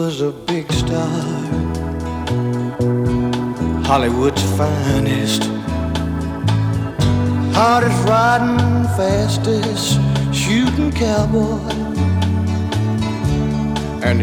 was a big star, Hollywood's finest, hardest riding, fastest shooting cowboy.